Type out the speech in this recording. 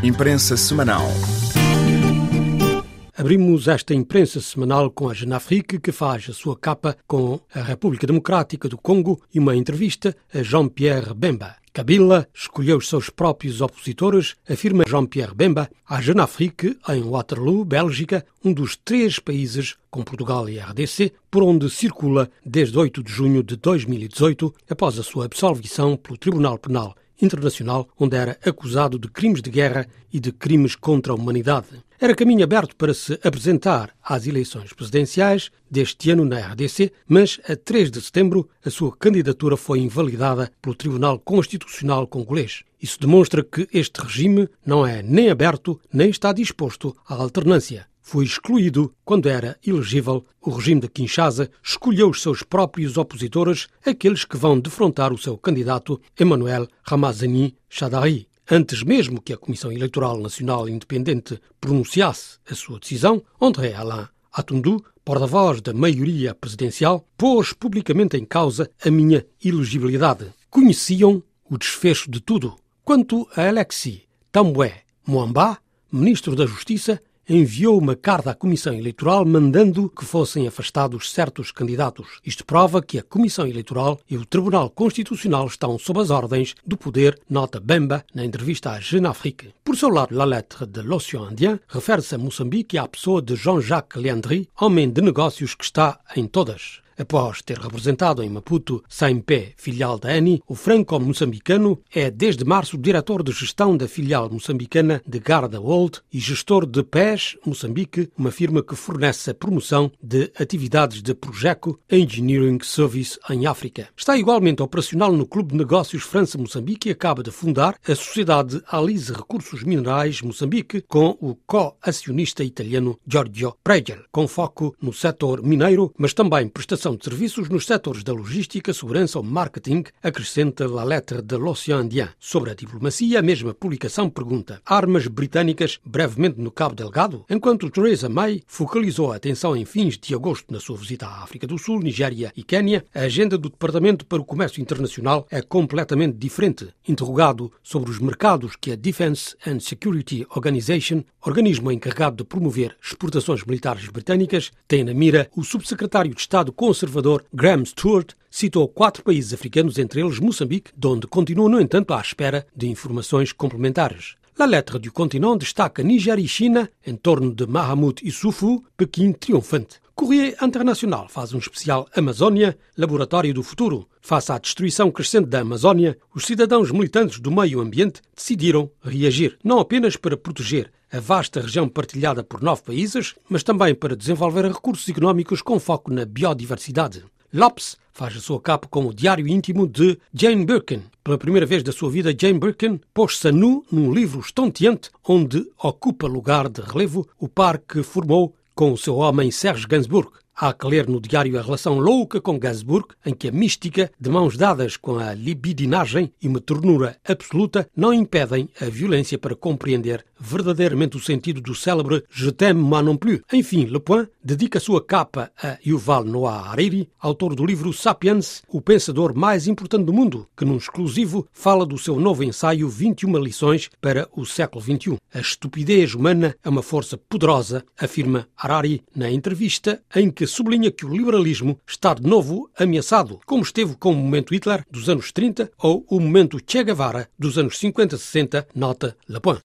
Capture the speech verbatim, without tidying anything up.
Imprensa Semanal. Abrimos esta imprensa semanal com a Jeune Afrique, que faz a sua capa com a República Democrática do Congo e uma entrevista a Jean-Pierre Bemba. Kabila escolheu os seus próprios opositores, afirma Jean-Pierre Bemba, à Jeune Afrique, em Waterloo, Bélgica, um dos três países, com Portugal e R D C, por onde circula desde oito de junho de dois mil e dezoito, após a sua absolvição pelo Tribunal Penal Internacional, onde era acusado de crimes de guerra e de crimes contra a humanidade. Era caminho aberto para se apresentar às eleições presidenciais deste ano na R D C, mas a três de setembro a sua candidatura foi invalidada pelo Tribunal Constitucional congolês. Isso demonstra que este regime não é nem aberto nem está disposto à alternância. Foi excluído quando era elegível. O regime de Kinshasa escolheu os seus próprios opositores, aqueles que vão defrontar o seu candidato Emmanuel Ramazani Shadary. Antes mesmo que a Comissão Eleitoral Nacional Independente pronunciasse a sua decisão, André Alain Atundu, porta-voz da maioria presidencial, pôs publicamente em causa a minha elegibilidade. Conheciam o desfecho de tudo. Quanto a Alexis Tambwe Mwamba, ministro da Justiça, enviou uma carta à Comissão Eleitoral mandando que fossem afastados certos candidatos. Isto prova que a Comissão Eleitoral e o Tribunal Constitucional estão sob as ordens do poder, nota Bemba na entrevista à Jeune Afrique. Por seu lado, La Lettre de l'Océan Indien refere-se a Moçambique e à pessoa de Jean-Jacques Leandri, homem de negócios que está em todas. Após ter representado em Maputo C M P, filial da ANI, o franco-moçambicano é desde março diretor de gestão da filial moçambicana de Garda World e gestor de P E S Moçambique, uma firma que fornece a promoção de atividades de Projeco Engineering Service em África. Está igualmente operacional no Clube de Negócios França-Moçambique e acaba de fundar a Sociedade Alise Recursos Minerais Moçambique com o co-acionista italiano Giorgio Pregel, com foco no setor mineiro, mas também prestação de serviços nos setores da logística, segurança ou marketing, acrescenta La Lettre de l'Océan Indien. Sobre a diplomacia, a mesma publicação pergunta: armas britânicas brevemente no Cabo Delgado? Enquanto Theresa May focalizou a atenção em fins de agosto na sua visita à África do Sul, Nigéria e Quénia, a agenda do Departamento para o Comércio Internacional é completamente diferente. Interrogado sobre os mercados que a Defence and Security Organization, organismo encarregado de promover exportações militares britânicas, tem na mira, o subsecretário de Estado conservador Graham Stuart citou quatro países africanos, entre eles Moçambique, de onde continua, no entanto, à espera de informações complementares. La Lettre du Continent destaca Nigéria e China, em torno de Mahamoud Issoufou, Pequim triunfante. Courrier Internacional faz um especial Amazónia, Laboratório do Futuro. Face à destruição crescente da Amazónia, os cidadãos militantes do meio ambiente decidiram reagir, não apenas para proteger a vasta região partilhada por nove países, mas também para desenvolver recursos económicos com foco na biodiversidade. L'Obs faz a sua capa com o diário íntimo de Jane Birkin. Pela primeira vez da sua vida, Jane Birkin pôs-se a nu num livro estonteante onde ocupa lugar de relevo o par que formou com o seu homem Serge Gainsbourg. Há que ler no diário a relação louca com Gainsbourg, em que a mística, de mãos dadas com a libidinagem e uma ternura absoluta, não impedem a violência para compreender verdadeiramente o sentido do célebre Je t'aime moi non plus. Enfim, Le Point dedica a sua capa a Yuval Noah Harari, autor do livro Sapiens, o pensador mais importante do mundo, que num exclusivo fala do seu novo ensaio vinte e uma lições para o século vinte e um. A estupidez humana é uma força poderosa, afirma Harari na entrevista, em que sublinha que o liberalismo está de novo ameaçado, como esteve com o momento Hitler dos anos trinta ou o momento Che Guevara dos anos cinquenta sessenta, nota Le Point.